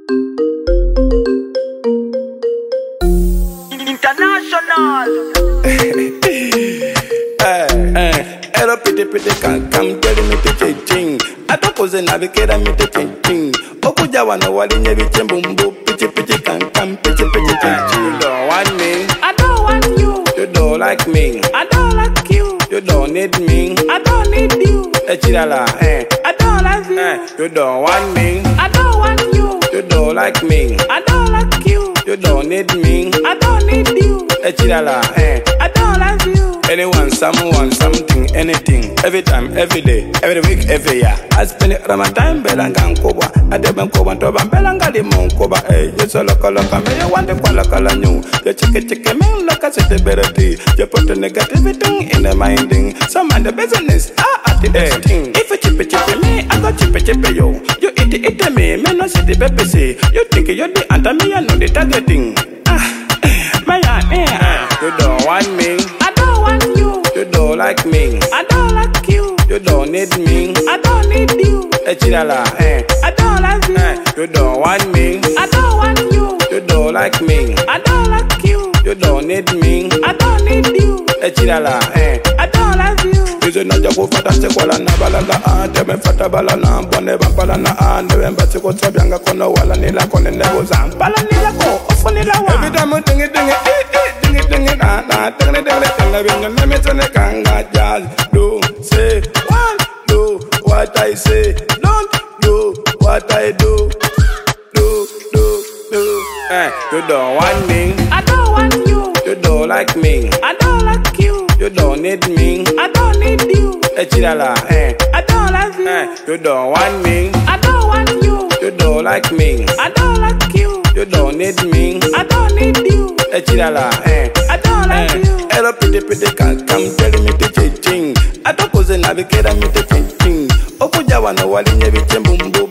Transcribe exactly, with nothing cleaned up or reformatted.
International. Hey, hey, hello, pretty, pretty, come, come, tell me the ching. I don't pose and navigate me the ching. Okujawa no wali nebi chembumbu, pitty, pitty, come, come, pitty, pitty, ching. You don't want me, I don't want you. you don't like me, I don't like you. you don't need me, I don't need you. Echilala, eh, I don't like you. eh, you don't want me, I don't want you. you don't like me, I don't like you. you don't need me, I don't need you. Echilala, eh. I don't like you. Anyone, someone, something, anything, every time, every day, every week, every year. I spend it Ramadan, Belangan Koba, I didn't go on to Belanga de Monkoba, eh, you so local, local, you want the Kuala new. You check it, check it, man, look at the better tea. You put the negativity in the minding. Some man the business, ah, at the hey. Thing. If you chip it, chip it, me, I got chip it, chip it, yo. You eat it, eat it, me, man, no see the baby say. You think you're the anti me, I know the targeting. Ah, my, eh, you don't want me. I don't want you. You don't like me, I don't like you. you don't need me, I don't need you. Echilala, eh, I don't like you. eh, you don't want me, I don't want you. you don't like me, I don't like you. you don't need me, I don't need you. Echilala, eh. I don't like you. Izo na jago fata se kwala na balala a teme fata balana bone bampala na a newe mbati ko tsabyanga kono wala nila kone nebo zampala nila ko ofo nila wa. Every time I ding it ding it eh eh ding it ding it na na ding it ding it ding it ding it let me turn it kanga just do say one do what I say don't do what I do do do do. Eh, you don't want me, I don't want you. you don't like me, I don't like you. you don't need me, I don't need you. Echilala, eh. I don't like you. Eh, you don't want me, I don't want you. you don't like me, I don't like you. you don't need me, I don't need you. Echilala, eh. I don't like Eh, you. hello, pretty, pretty, come, come, tell me the ching. I don't pose and navigate me the ching. Okujawa no wali nebi chembumbu,